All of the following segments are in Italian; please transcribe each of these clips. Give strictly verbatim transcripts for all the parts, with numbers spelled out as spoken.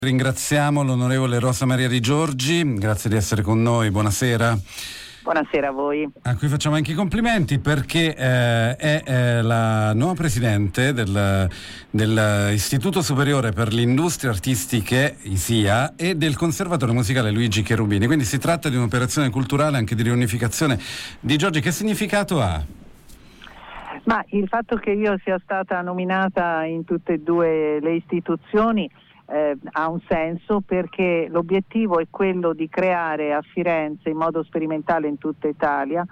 Ringraziamo l'onorevole Rosa Maria Di Giorgi, grazie di essere con noi, buonasera. Buonasera a voi. A cui facciamo anche i complimenti perché eh, è eh, la nuova presidente del, dell'Istituto Superiore per le Industrie Artistiche, I S I A, e del Conservatorio Musicale Luigi Cherubini, quindi si tratta di un'operazione culturale anche di riunificazione. Di Giorgi, che significato ha? Ma il fatto che io sia stata nominata in tutte e due le istituzioni Eh, ha un senso, perché l'obiettivo è quello di creare a Firenze in modo sperimentale in tutta Italia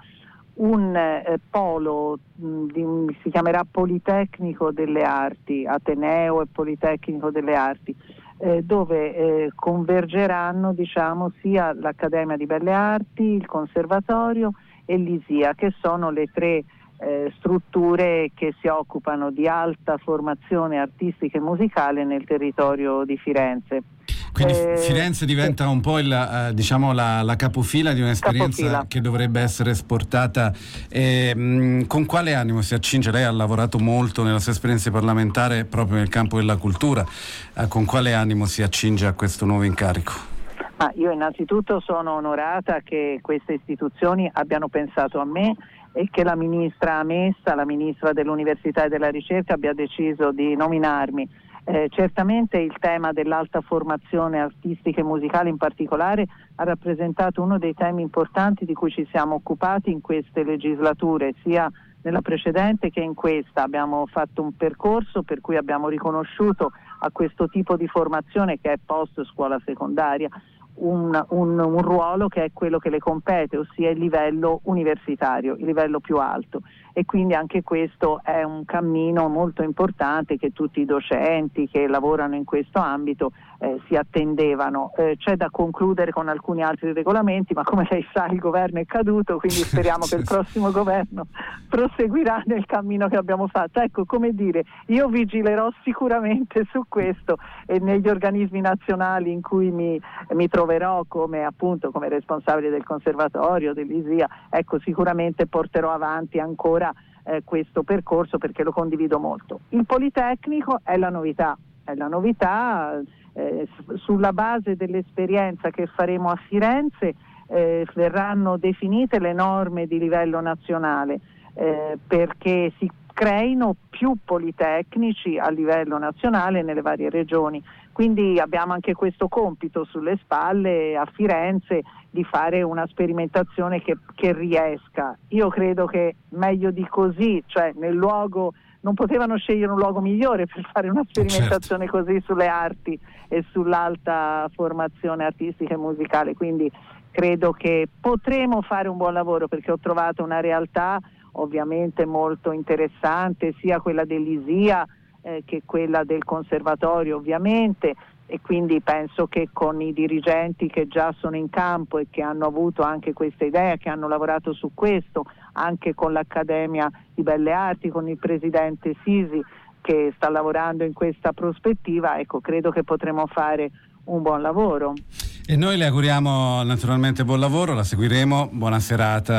un eh, polo mh, di, si chiamerà Politecnico delle Arti, Ateneo e Politecnico delle Arti, eh, dove eh, convergeranno diciamo sia l'Accademia di Belle Arti, il Conservatorio e l'I S I A, che sono le tre Eh, strutture che si occupano di alta formazione artistica e musicale nel territorio di Firenze. Quindi eh, Firenze diventa sì. un po' il, eh, diciamo la, la capofila di un'esperienza Capofila. che dovrebbe essere esportata. Eh, mh, con quale animo si accinge? Lei ha lavorato molto nella sua esperienza parlamentare proprio nel campo della cultura, eh, con quale animo si accinge a questo nuovo incarico? Ah, io innanzitutto sono onorata che queste istituzioni abbiano pensato a me e che la ministra Messa, la ministra dell'Università e della Ricerca, abbia deciso di nominarmi. Eh, certamente il tema dell'alta formazione artistica e musicale in particolare ha rappresentato uno dei temi importanti di cui ci siamo occupati in queste legislature, sia nella precedente che in questa. Abbiamo fatto un percorso per cui abbiamo riconosciuto a questo tipo di formazione, che è post scuola secondaria, Un, un, un ruolo che è quello che le compete, ossia il livello universitario, il livello più alto, e quindi anche questo è un cammino molto importante che tutti i docenti che lavorano in questo ambito eh, si attendevano. Eh, c'è da concludere con alcuni altri regolamenti, ma come lei sa il governo è caduto, quindi speriamo che il prossimo governo proseguirà nel cammino che abbiamo fatto. Ecco, come dire, io vigilerò sicuramente su questo e negli organismi nazionali in cui mi, mi troverò come appunto come responsabile del Conservatorio, dell'I S I A, ecco, sicuramente porterò avanti ancora eh, questo percorso, perché lo condivido molto. Il Politecnico è la novità, è la novità eh, sulla base dell'esperienza che faremo a Firenze eh, verranno definite le norme di livello nazionale eh, perché si creino più politecnici a livello nazionale nelle varie regioni. Quindi abbiamo anche questo compito sulle spalle a Firenze di fare una sperimentazione che, che riesca. Io credo che meglio di così, cioè nel luogo, non potevano scegliere un luogo migliore per fare una sperimentazione certo. così sulle arti e sull'alta formazione artistica e musicale. Quindi credo che potremo fare un buon lavoro, perché ho trovato una realtà ovviamente molto interessante, sia quella dell'I S I A eh, che quella del Conservatorio ovviamente, e quindi penso che con i dirigenti che già sono in campo e che hanno avuto anche questa idea, che hanno lavorato su questo, anche con l'Accademia di Belle Arti, con il presidente Sisi che sta lavorando in questa prospettiva, ecco, credo che potremo fare un buon lavoro. E noi le auguriamo naturalmente buon lavoro, la seguiremo, buona serata.